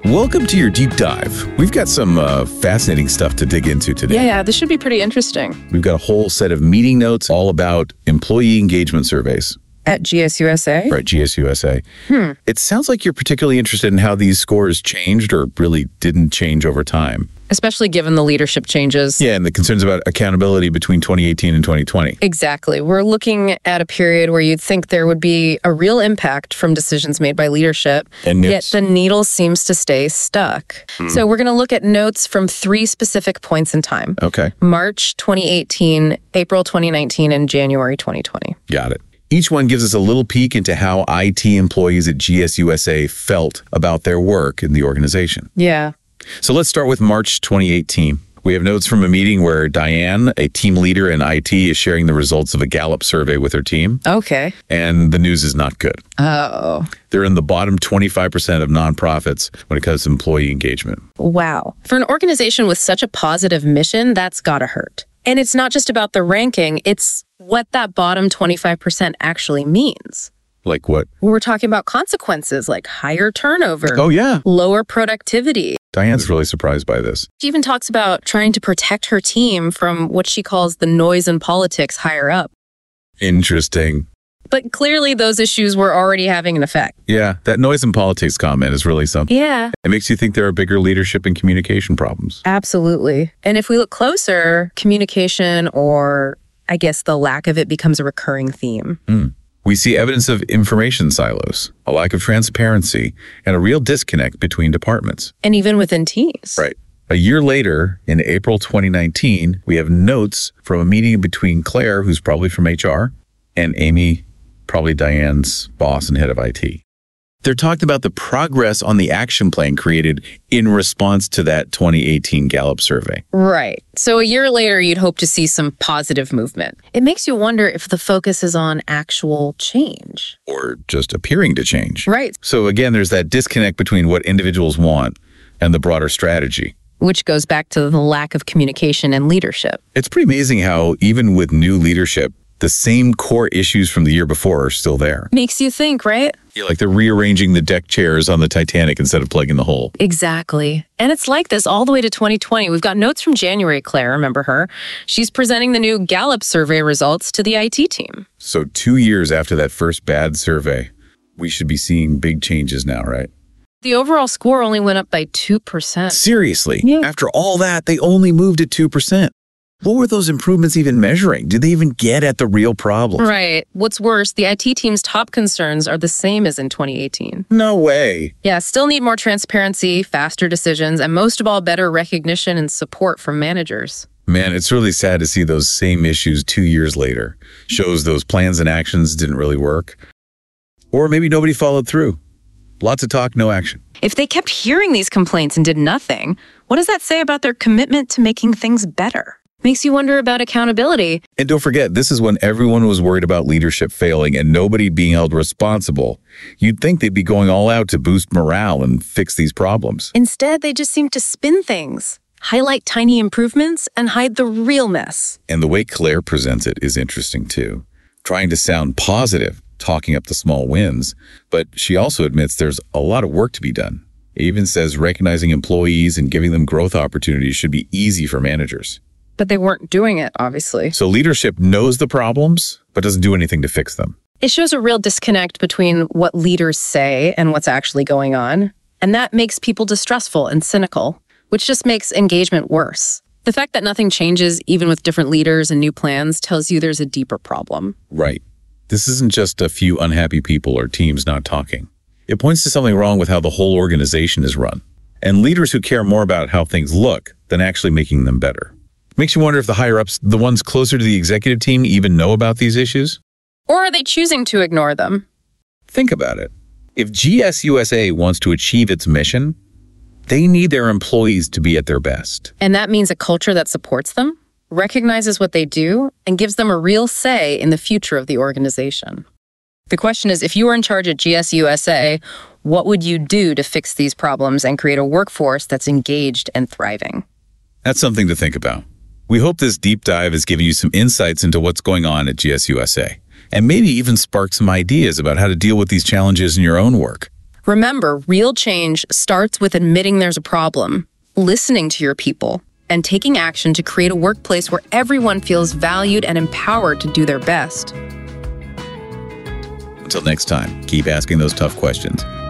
Welcome to your deep dive. We've got some fascinating stuff to dig into today. Yeah, this should be pretty interesting. We've got a whole set of meeting notes all about employee engagement surveys. At GSUSA? Right, GSUSA. It sounds like you're particularly interested in how these scores changed or really didn't change over time. Especially given the leadership changes. Yeah, and the concerns about accountability between 2018 and 2020. Exactly. We're looking at a period where you'd think there would be a real impact from decisions made by leadership, And yet notes. the needle seems to stay stuck. So we're going to look at notes from 3 specific points in time. Okay, March 2018, April 2019, and January 2020. got it. Each one gives us a little peek into how IT employees at GSUSA felt about their work in the organization. Yeah. So let's start with March 2018. We have notes from a meeting where Diane, a team leader in IT, is sharing the results of a Gallup survey with her team. Okay. And the news is not good. Oh, They're in the bottom 25% of nonprofits when it comes to employee engagement. wow. For an organization with such a positive mission, that's gotta hurt. And it's not just about the ranking, it's what that bottom 25% actually means. Like what? We're talking about consequences like higher turnover, Oh, yeah. lower productivity. Diane's really surprised by this. She even talks about trying to protect her team from what she calls the noise and politics higher up. Interesting. But clearly those issues were already having an effect. Yeah, that noise and politics comment is really something. Yeah, It makes you think there are bigger leadership and communication problems. absolutely. And if we look closer, communication, or I guess the lack of it, becomes a recurring theme. We see evidence of information silos, a lack of transparency, and a real disconnect between departments. And even within teams. Right. A year later, in April 2019, we have notes from a meeting between Claire, who's probably from HR, and Amy, probably Diane's boss and head of IT. They're talking about the progress on the action plan created in response to that 2018 Gallup survey. Right. So a year later, you'd hope to see some positive movement. It makes you wonder if the focus is on actual change. Or just appearing to change. Right. So again, there's that disconnect between what individuals want and the broader strategy. Which goes back to the lack of communication and leadership. It's pretty amazing how even with new leadership, the same core issues from the year before are still there. Makes you think, right? Yeah, like they're rearranging the deck chairs on the Titanic instead of plugging the hole. Exactly. And it's like this all the way to 2020. We've got notes from January, Claire, remember her? She's presenting the new Gallup survey results to the IT team. So 2 years after that first bad survey, we should be seeing big changes now, right? The overall score only went up by 2%. Seriously, Yeah. after all that, they only moved at 2%. What were those improvements even measuring? Did they even get at the real problem? Right. What's worse, the IT team's top concerns are the same as in 2018. No way. Yeah, still need more transparency, faster decisions, and most of all, better recognition and support from managers. Man, it's really sad to see those same issues 2 years later. Shows those plans and actions didn't really work. Or maybe nobody followed through. Lots of talk, no action. If they kept hearing these complaints and did nothing, what does that say about their commitment to making things better? Makes you wonder about accountability. And don't forget, this is when everyone was worried about leadership failing and nobody being held responsible. You'd think they'd be going all out to boost morale and fix these problems. Instead, they just seem to spin things, highlight tiny improvements, and hide the real mess. And the way Claire presents it is interesting too. Trying to sound positive, talking up the small wins, but she also admits there's a lot of work to be done. It even says recognizing employees and giving them growth opportunities should be easy for managers. But they weren't doing it, obviously. So leadership knows the problems, but doesn't do anything to fix them. It shows a real disconnect between what leaders say and what's actually going on. And that makes people distrustful and cynical, which just makes engagement worse. The fact that nothing changes, even with different leaders and new plans, tells you there's a deeper problem. Right. This isn't just a few unhappy people or teams not talking. It points to something wrong with how the whole organization is run, and leaders who care more about how things look than actually making them better. Makes you wonder if the higher-ups, the ones closer to the executive team, even know about these issues? Or are they choosing to ignore them? Think about it. If GSUSA wants to achieve its mission, they need their employees to be at their best. And that means a culture that supports them, recognizes what they do, and gives them a real say in the future of the organization. The question is, if you were in charge at GSUSA, what would you do to fix these problems and create a workforce that's engaged and thriving? That's something to think about. We hope this deep dive has given you some insights into what's going on at GSUSA, and maybe even sparked some ideas about how to deal with these challenges in your own work. Remember, real change starts with admitting there's a problem, listening to your people, and taking action to create a workplace where everyone feels valued and empowered to do their best. Until next time, keep asking those tough questions.